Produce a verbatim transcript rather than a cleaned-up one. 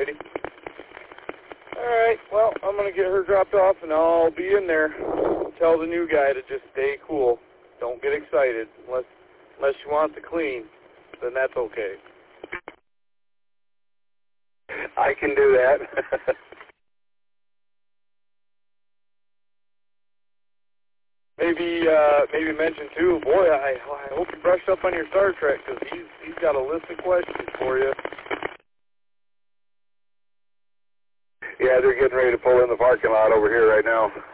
Alrighty. Alright, well, I'm going to get her dropped off, and I'll be in there. Tell the new guy to just stay cool. Don't get excited. Unless, unless you want to clean, then that's okay. I can do that. Maybe, uh, maybe mention too, boy, I, I hope you brushed up on your Star Trek, because he's, he's got a list of questions for you. Yeah, they're getting ready to pull in the parking lot over here right now.